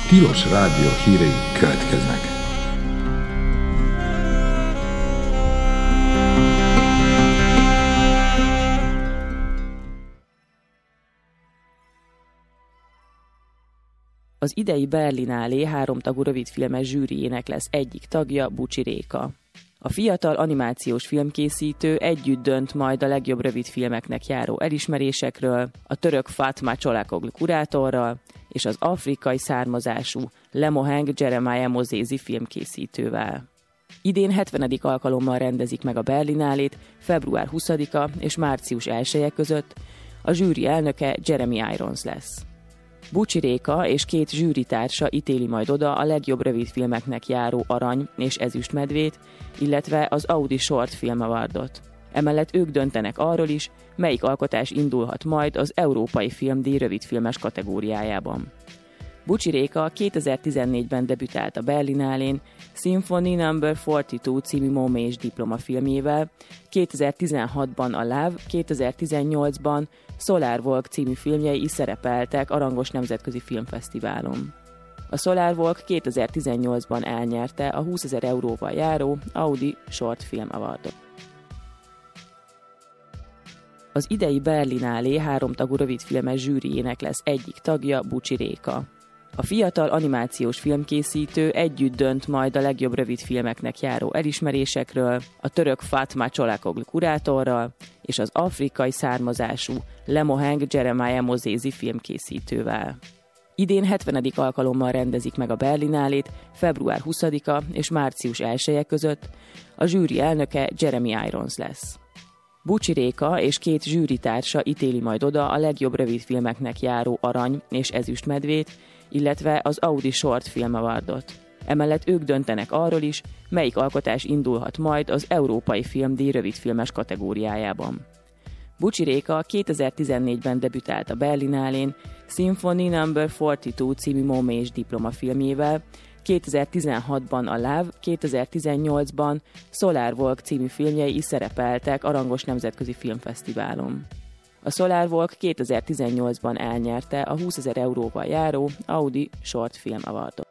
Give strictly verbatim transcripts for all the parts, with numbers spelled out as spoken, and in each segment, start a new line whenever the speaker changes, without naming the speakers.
Tilos Rádió hírei következnek.
Az idei Berlinálé háromtagú rövidfilmes zsűriének lesz egyik tagja Bucsi Réka. A fiatal animációs filmkészítő együtt dönt majd a legjobb rövidfilmeknek járó elismerésekről, a török Fatma Csolakoglu kurátorral és az afrikai származású Lemoheng Jeremiah Mozézi filmkészítővel. Idén hetvenedik alkalommal rendezik meg a Berlinálét február huszadika és március elseje között, a zsűri elnöke Jeremy Irons lesz. Bucsi Réka és két zsűritársa ítéli majd oda a legjobb rövidfilmeknek járó arany- és ezüstmedvét, illetve az Audi Short Film Awardot. Emellett ők döntenek arról is, melyik alkotás indulhat majd az Európai Filmdíj rövidfilmes kategóriájában. Bucsi Réka kétezer-tizennégyben debütált a Berlinálén Symphony number negyvenkettő című Momés diplomafilmjével, kétezer-tizenhatban a Love, kétezer-tizennyolcban Solar Walk című filmjei is szerepeltek a rangos nemzetközi filmfesztiválon. A Solar Walk kétezer-tizennyolcban elnyerte a húszezer euróval járó Audi Short Film Awardot. Az idei Berlinálé háromtagú rövidfilmes zsűriének lesz egyik tagja Bucsi Réka. A fiatal animációs filmkészítő együtt dönt majd a legjobb rövidfilmeknek járó elismerésekről, a török Fatma Csolakoglu kurátorral és az afrikai származású Lemoheng Jeremiah Mozézi filmkészítővel. Idén hetvenedik alkalommal rendezik meg a Berlinálét február huszadika és március elseje között, a zsűri elnöke Jeremy Irons lesz. Bucsi Réka és két zsűritársa ítéli majd oda a legjobb rövidfilmeknek járó arany- és ezüstmedvét, illetve az Audi Short Film Awardot. Emellett ők döntenek arról is, melyik alkotás indulhat majd az Európai Filmdíj rövidfilmes kategóriájában. Bucsi Réka kétezer-tizennégyben debütált a Berlinálén Symphony number negyvenkettő című Momés diplomafilmjével, kétezer-tizenhatban a Love, kétezer-tizennyolcban Solar Walk című filmjei is szerepeltek a rangos nemzetközi filmfesztiválon. A Solar Walk kétezer-tizennyolcban elnyerte a húszezer euróval járó Audi Short Film Awardot.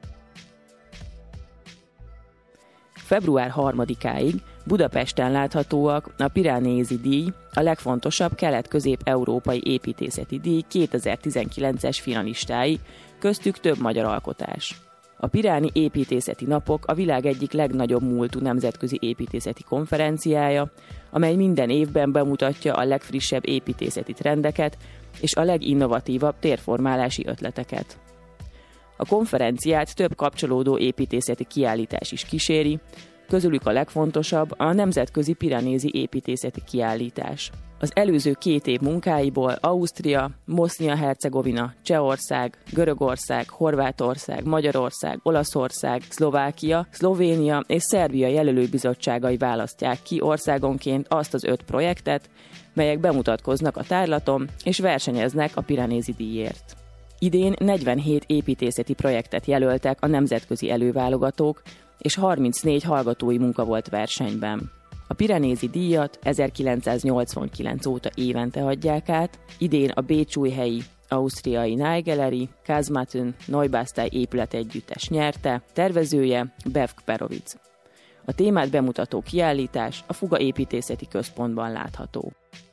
február harmadikáig Budapesten láthatóak a Piranesi díj, a legfontosabb kelet-közép-európai építészeti díj kétezer-tizenkilences finalistái, köztük több magyar alkotás. A Piráni Építészeti Napok a világ egyik legnagyobb múltú nemzetközi építészeti konferenciája, amely minden évben bemutatja a legfrissebb építészeti trendeket és a leginnovatívabb térformálási ötleteket. A konferenciát több kapcsolódó építészeti kiállítás is kíséri, közülük a legfontosabb a Nemzetközi Piranesi Építészeti Kiállítás. Az előző két év munkáiból Ausztria, Bosznia-Hercegovina, Csehország, Görögország, Horvátország, Magyarország, Olaszország, Szlovákia, Szlovénia és Szerbia jelölőbizottságai választják ki országonként azt az öt projektet, melyek bemutatkoznak a tárlaton és versenyeznek a Piranesi díjért. Idén negyvenhét építészeti projektet jelöltek a nemzetközi előválogatók, és harmincnégy hallgatói munka volt versenyben. A Piranesi díjat ezerkilencszáznyolcvankilenc óta évente adják át, idén a bécsújhelyi ausztriai Naigeleri Kazmatun Neubastai épületegyüttes nyerte, tervezője Bevk Perovic. A témát bemutató kiállítás a Fuga Építészeti Központban látható.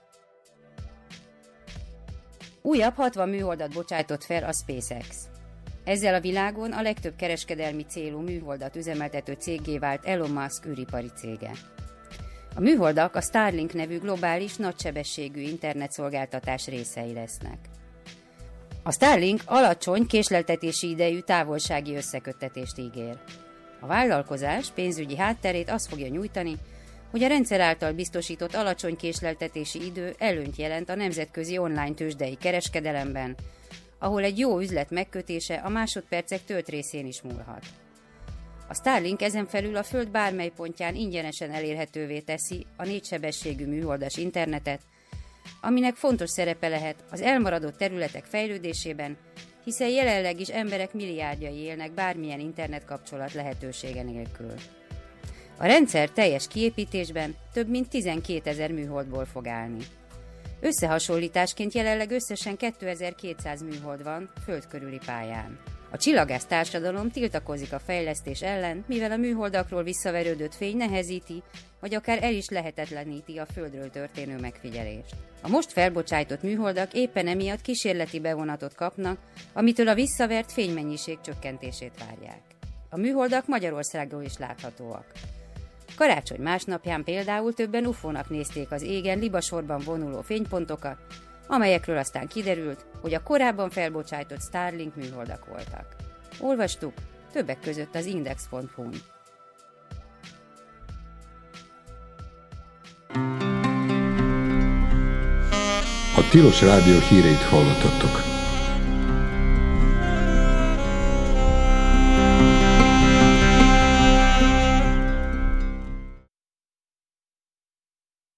Újabb hatvan műholdat bocsájtott fel a SpaceX. Ezzel a világon a legtöbb kereskedelmi célú műholdat üzemeltető céggé vált Elon Musk űripari cége. A műholdak a Starlink nevű globális, nagysebességű internetszolgáltatás részei lesznek. A Starlink alacsony, késleltetési idejű távolsági összeköttetést ígér. A vállalkozás pénzügyi hátterét azt fogja nyújtani, hogy a rendszer által biztosított alacsony késleltetési idő előnyt jelent a nemzetközi online tőzsdei kereskedelemben, ahol egy jó üzlet megkötése a másodpercek töltrészén is múlhat. A Starlink ezen felül a Föld bármely pontján ingyenesen elérhetővé teszi a négysebességű műholdas internetet, aminek fontos szerepe lehet az elmaradott területek fejlődésében, hiszen jelenleg is emberek milliárdjai élnek bármilyen internetkapcsolat lehetősége nélkül. A rendszer teljes kiépítésben több mint tizenkétezer műholdból fog állni. Összehasonlításként jelenleg összesen kétezer-kétszáz műhold van föld körüli pályán. A csillagász társadalom tiltakozik a fejlesztés ellen, mivel a műholdakról visszaverődött fény nehezíti, vagy akár el is lehetetleníti a Földről történő megfigyelést. A most felbocsájtott műholdak éppen emiatt kísérleti bevonatot kapnak, amitől a visszavert fénymennyiség csökkentését várják. A műholdak Magyarországról is láthatóak. Karácsony másnapján például többen ufónak nézték az égen libasorban vonuló fénypontokat, amelyekről aztán kiderült, hogy a korábban felbocsájtott Starlink műholdak voltak. Olvastuk, többek között az index pont hu-n.
A Tilos Rádió híreit hallottatok.